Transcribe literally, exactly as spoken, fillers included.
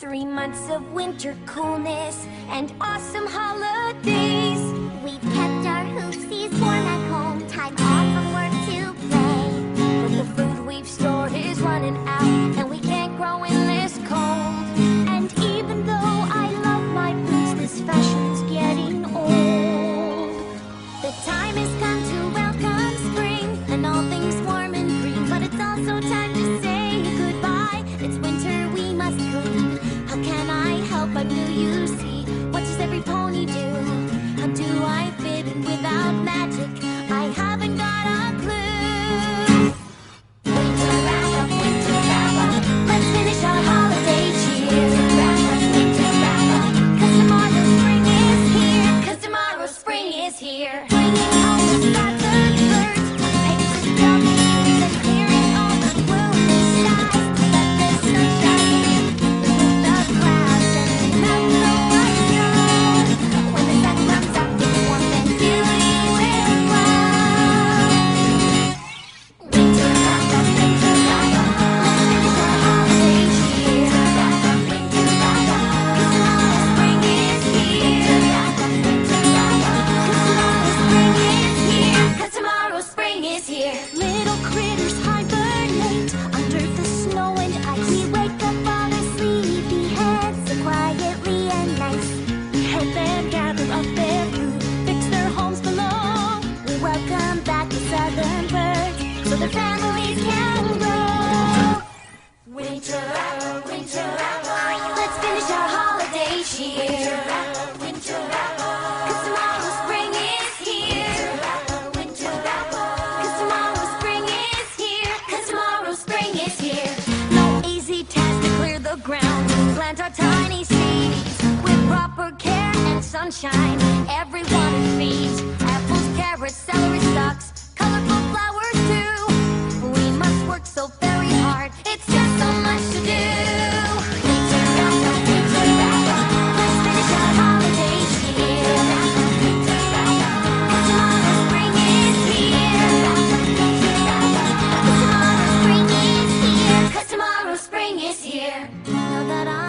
Three months of winter coolness and awesome holidays. We've kept our hoopsies warm at home, time off from work to play. But the food we've stored is running out, and we can't grow in this cold. And even though I love my boots, this fashion's getting old. The time has come to welcome spring and all things warm and green, but it's also time to say goodbye. It's winter, we must clean. How can I help but do you see? What does every pony do? How do I fit in without magic? I haven't got a clue. Winter wrap up, winter wrap up. Let's finish our holiday cheer. Wrap up, winter wrap up. 'Cause tomorrow spring is here. 'Cause tomorrow spring is here. Bringing all the scattered birds, painting buildings and clearing all the gloomy skies. Let the sun shine in, remove the clouds and melt the white snow. When the sun comes up, it's warm and beauty will glow. Winter wrap up, winter wrap up. Let's finish our holiday cheer. Wrap up, winter wrap up. 'Cause tomorrow spring is here. Wrap up, winter wrap up. 'Cause tomorrow spring is here. 'Cause tomorrow spring is here. Little critters hibernate under the snow and ice. We wake up all our sleepy heads so quietly and nice. We help them gather up their food, fix their homes below. We welcome back the southern birds so their families can grow. Winter wrap up, winter wrap up. Let's finish our holiday cheer. Winter wrap up, winter wrap up. 'Cause tomorrow spring is here. Winter wrap up, winter wrap up. 'Cause tomorrow spring is here. 'Cause tomorrow spring is here. No easy task to clear the ground. Plant our tiny seeds with proper care and sunshine. Everyone feeds apples, carrots, celery stalks, colorful flowers too. We must work so very hard. It's just so much to do. Winter wrap up, winter wrap up. Let's finish our holiday cheer. Wrap up, winter wrap up. 'Cause tomorrow spring is here. Wrap up, winter wrap up. 'Cause tomorrow spring is here. 'Cause tomorrow spring is here. Now that